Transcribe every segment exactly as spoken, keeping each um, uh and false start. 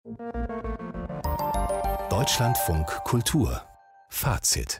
Deutschlandfunk Kultur Fazit.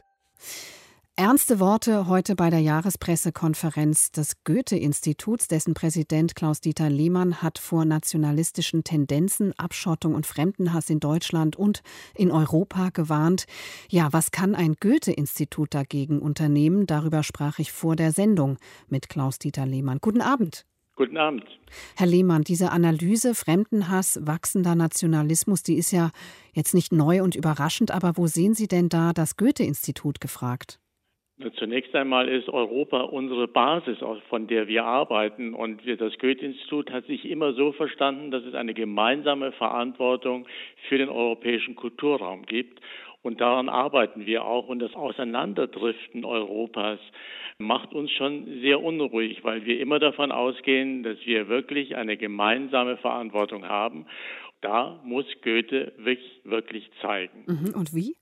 Ernste Worte heute bei der Jahrespressekonferenz des Goethe-Instituts. Dessen Präsident Klaus-Dieter Lehmann hat vor nationalistischen Tendenzen, Abschottung und Fremdenhass in Deutschland und in Europa gewarnt. Ja, was kann ein Goethe-Institut dagegen unternehmen? Darüber sprach ich vor der Sendung mit Klaus-Dieter Lehmann. Guten Abend. Guten Abend. Herr Lehmann, diese Analyse Fremdenhass, wachsender Nationalismus, die ist ja jetzt nicht neu und überraschend, aber wo sehen Sie denn da das Goethe-Institut gefragt? Zunächst einmal ist Europa unsere Basis, von der wir arbeiten. Und das Goethe-Institut hat sich immer so verstanden, dass es eine gemeinsame Verantwortung für den europäischen Kulturraum gibt. Und daran arbeiten wir auch. Und das Auseinanderdriften Europas macht uns schon sehr unruhig, weil wir immer davon ausgehen, dass wir wirklich eine gemeinsame Verantwortung haben. Da muss Goethe wirklich, wirklich zeigen. Mhm. Und wie?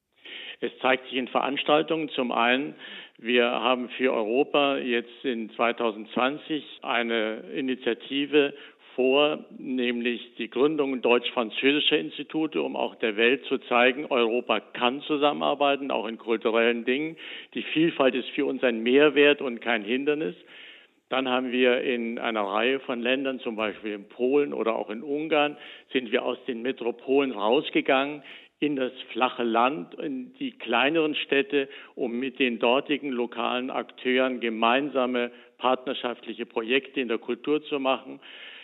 Es zeigt sich in Veranstaltungen. Zum einen, wir haben für Europa jetzt in zwanzig zwanzig eine Initiative vor, nämlich die Gründung deutsch-französischer Institute, um auch der Welt zu zeigen, Europa kann zusammenarbeiten, auch in kulturellen Dingen. Die Vielfalt ist für uns ein Mehrwert und kein Hindernis. Dann haben wir in einer Reihe von Ländern, zum Beispiel in Polen oder auch in Ungarn, sind wir aus den Metropolen rausgegangen in das flache Land, in die kleineren Städte, um mit den dortigen lokalen Akteuren gemeinsame partnerschaftliche Projekte in der Kultur zu machen.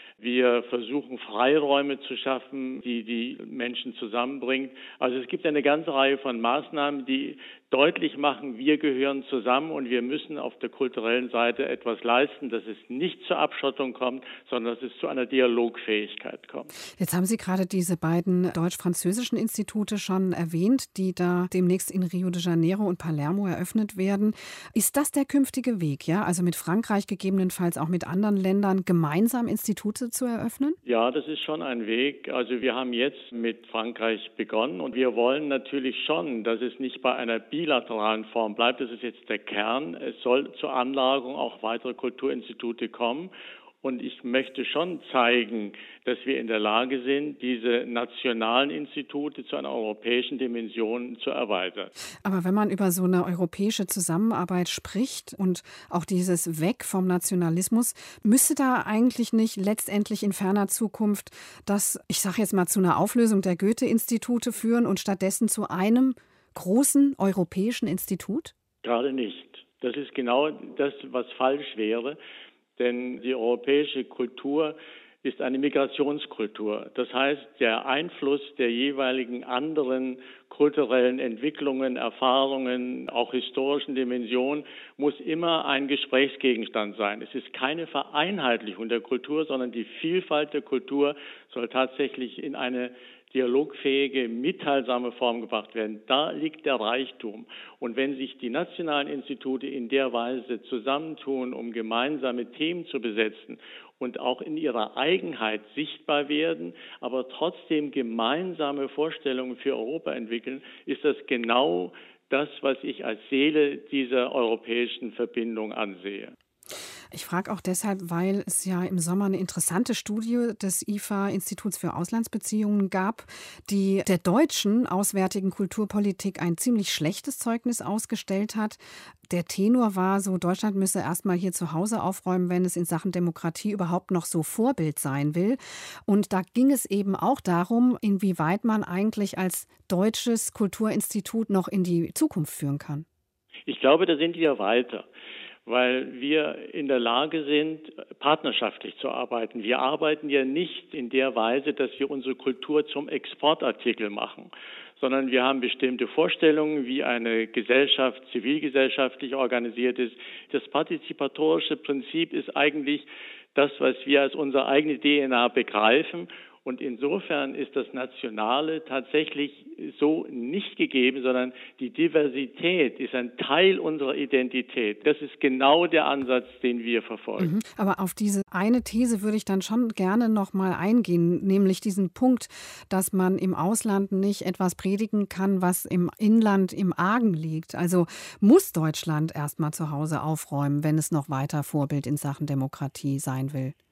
Wir versuchen, Freiräume zu schaffen, die die Menschen zusammenbringen. Also es gibt eine ganze Reihe von Maßnahmen, die deutlich machen, wir gehören zusammen und wir müssen auf der kulturellen Seite etwas leisten, dass es nicht zur Abschottung kommt, sondern dass es zu einer Dialogfähigkeit kommt. Jetzt haben Sie gerade diese beiden deutsch-französischen Institute schon erwähnt, die da demnächst in Rio de Janeiro und Palermo eröffnet werden. Ist das der künftige Weg, ja? Also mit Frankreich, gegebenenfalls auch mit anderen Ländern, gemeinsam Institute zu eröffnen? Ja, das ist schon ein Weg. Also wir haben jetzt mit Frankreich begonnen und wir wollen natürlich schon, dass es nicht bei einer bilateralen Form bleibt. Das ist jetzt der Kern. Es soll zur Anlagerung auch weitere Kulturinstitute kommen. Und ich möchte schon zeigen, dass wir in der Lage sind, diese nationalen Institute zu einer europäischen Dimension zu erweitern. Aber wenn man über so eine europäische Zusammenarbeit spricht und auch dieses Weg vom Nationalismus, müsste da eigentlich nicht letztendlich in ferner Zukunft das, ich sage jetzt mal, zu einer Auflösung der Goethe-Institute führen und stattdessen zu einem großen europäischen Institut? Gerade nicht. Das ist genau das, was falsch wäre. Denn die europäische Kultur ist eine Migrationskultur. Das heißt, der Einfluss der jeweiligen anderen kulturellen Entwicklungen, Erfahrungen, auch historischen Dimensionen muss immer ein Gesprächsgegenstand sein. Es ist keine Vereinheitlichung der Kultur, sondern die Vielfalt der Kultur soll tatsächlich in eine dialogfähige, mitteilsame Form gebracht werden. Da liegt der Reichtum. Und wenn sich die nationalen Institute in der Weise zusammentun, um gemeinsame Themen zu besetzen und auch in ihrer Eigenheit sichtbar werden, aber trotzdem gemeinsame Vorstellungen für Europa entwickeln, ist das genau das, was ich als Seele dieser europäischen Verbindung ansehe. Ich frage auch deshalb, weil es ja im Sommer eine interessante Studie des I F A, Instituts für Auslandsbeziehungen, gab, die der deutschen auswärtigen Kulturpolitik ein ziemlich schlechtes Zeugnis ausgestellt hat. Der Tenor war so, Deutschland müsse erstmal hier zu Hause aufräumen, wenn es in Sachen Demokratie überhaupt noch so Vorbild sein will. Und da ging es eben auch darum, inwieweit man eigentlich als deutsches Kulturinstitut noch in die Zukunft führen kann. Ich glaube, da sind wir weiter, weil wir in der Lage sind, partnerschaftlich zu arbeiten. Wir arbeiten ja nicht in der Weise, dass wir unsere Kultur zum Exportartikel machen, sondern wir haben bestimmte Vorstellungen, wie eine Gesellschaft zivilgesellschaftlich organisiert ist. Das partizipatorische Prinzip ist eigentlich das, was wir als unsere eigene D N A begreifen. Und insofern ist das Nationale tatsächlich so nicht gegeben, sondern die Diversität ist ein Teil unserer Identität. Das ist genau der Ansatz, den wir verfolgen. Mhm. Aber auf diese eine These würde ich dann schon gerne noch mal eingehen, nämlich diesen Punkt, dass man im Ausland nicht etwas predigen kann, was im Inland im Argen liegt. Also muss Deutschland erst mal zu Hause aufräumen, wenn es noch weiter Vorbild in Sachen Demokratie sein will?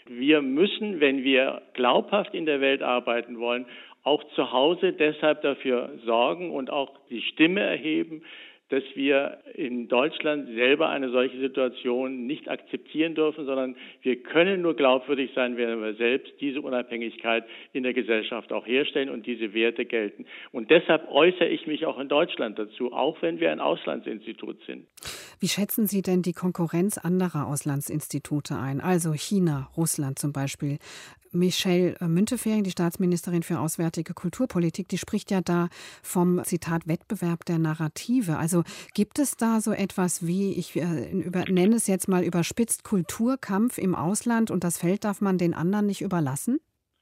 wir müssen, wenn wir glaubhaft in der Welt arbeiten wollen, auch zu Hause deshalb dafür sorgen und auch die Stimme erheben, dass wir in Deutschland selber eine solche Situation nicht akzeptieren dürfen, sondern wir können nur glaubwürdig sein, wenn wir selbst diese Unabhängigkeit in der Gesellschaft auch herstellen und diese Werte gelten. Und deshalb äußere ich mich auch in Deutschland dazu, auch wenn wir ein Auslandsinstitut sind. Wie schätzen Sie denn die Konkurrenz anderer Auslandsinstitute ein? Also China, Russland zum Beispiel. Michelle Müntefering, die Staatsministerin für Auswärtige Kulturpolitik, die spricht ja da vom, Zitat, Wettbewerb der Narrative. Also gibt es da so etwas wie, ich äh, über, nenne es jetzt mal überspitzt, Kulturkampf im Ausland und das Feld darf man den anderen nicht überlassen?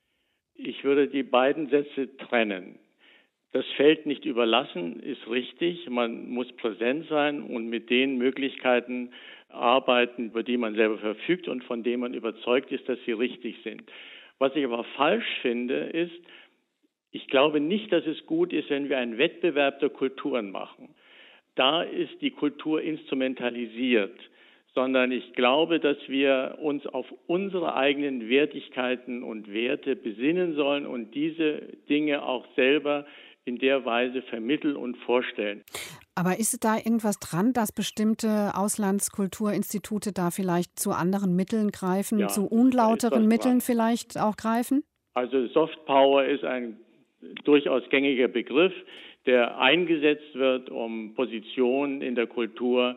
Ich würde die beiden Sätze trennen. Das Feld nicht überlassen ist richtig. Man muss präsent sein und mit den Möglichkeiten arbeiten, über die man selber verfügt und von denen man überzeugt ist, dass sie richtig sind. Was ich aber falsch finde, ist, ich glaube nicht, dass es gut ist, wenn wir einen Wettbewerb der Kulturen machen. Da ist die Kultur instrumentalisiert, sondern ich glaube, dass wir uns auf unsere eigenen Wertigkeiten und Werte besinnen sollen und diese Dinge auch selber in der Weise vermitteln und vorstellen. Aber ist da irgendwas dran, dass bestimmte Auslandskulturinstitute da vielleicht zu anderen Mitteln greifen, ja, zu unlauteren Mitteln vielleicht auch greifen? Also Soft Power ist ein durchaus gängiger Begriff, der eingesetzt wird, um Positionen in der Kultur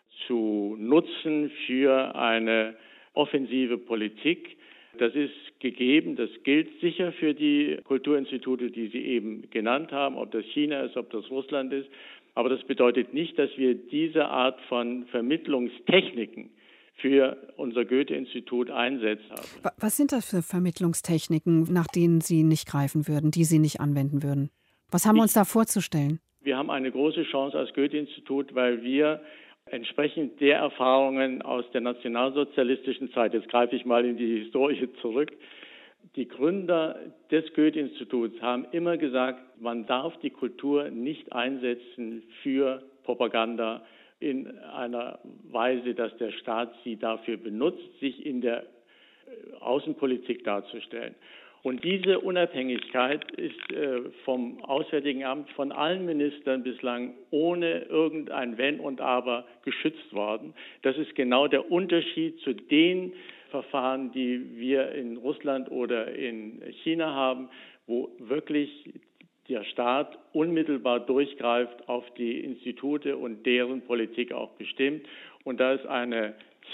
zu nutzen für eine offensive Politik. Das ist gegeben, das gilt sicher für die Kulturinstitute, die Sie eben genannt haben, ob das China ist, ob das Russland ist. Aber das bedeutet nicht, dass wir diese Art von Vermittlungstechniken für unser Goethe-Institut einsetzen haben. Was sind das für Vermittlungstechniken, nach denen Sie nicht greifen würden, die Sie nicht anwenden würden? Was haben wir uns da vorzustellen? Wir haben eine große Chance als Goethe-Institut, weil wir entsprechend der Erfahrungen aus der nationalsozialistischen Zeit, jetzt greife ich mal in die Historie zurück, die Gründer des Goethe-Instituts haben immer gesagt, man darf die Kultur nicht einsetzen für Propaganda in einer Weise, dass der Staat sie dafür benutzt, sich in der Außenpolitik darzustellen. Und diese Unabhängigkeit ist äh, vom Auswärtigen Amt von allen Ministern bislang ohne irgendein Wenn und Aber geschützt worden. Das ist genau der Unterschied zu den Verfahren, die wir in Russland oder in China haben, wo wirklich der Staat unmittelbar durchgreift auf die Institute und deren Politik auch bestimmt. Und da ist eine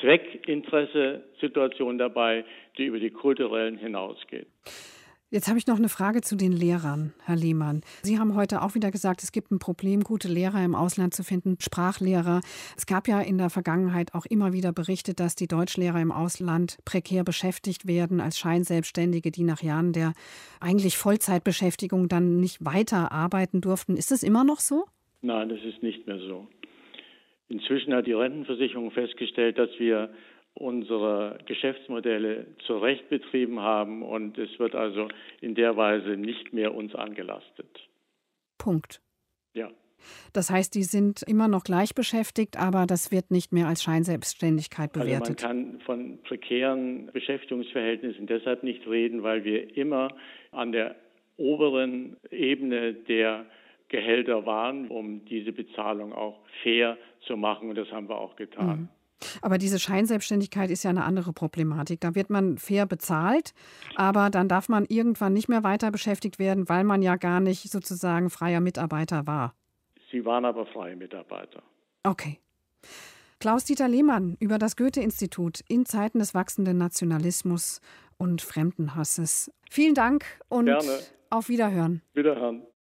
Zweckinteresse-Situation dabei, die über die kulturellen hinausgeht. Jetzt habe ich noch eine Frage zu den Lehrern, Herr Lehmann. Sie haben heute auch wieder gesagt, es gibt ein Problem, gute Lehrer im Ausland zu finden, Sprachlehrer. Es gab ja in der Vergangenheit auch immer wieder Berichte, dass die Deutschlehrer im Ausland prekär beschäftigt werden als Scheinselbstständige, die nach Jahren der eigentlich Vollzeitbeschäftigung dann nicht weiter arbeiten durften. Ist es immer noch so? Nein, das ist nicht mehr so. Inzwischen hat die Rentenversicherung festgestellt, dass wir unsere Geschäftsmodelle zu Recht betrieben haben und es wird also in der Weise nicht mehr uns angelastet. Punkt. Ja. Das heißt, die sind immer noch gleich beschäftigt, aber das wird nicht mehr als Scheinselbstständigkeit bewertet. Also man kann von prekären Beschäftigungsverhältnissen deshalb nicht reden, weil wir immer an der oberen Ebene der Gehälter waren, um diese Bezahlung auch fair zu machen und das haben wir auch getan. Mhm. Aber diese Scheinselbstständigkeit ist ja eine andere Problematik. Da wird man fair bezahlt, aber dann darf man irgendwann nicht mehr weiter beschäftigt werden, weil man ja gar nicht sozusagen freier Mitarbeiter war. Sie waren aber freie Mitarbeiter. Okay. Klaus-Dieter Lehmann über das Goethe-Institut in Zeiten des wachsenden Nationalismus und Fremdenhasses. Vielen Dank und Gerne. Auf Wiederhören. Wiederhören.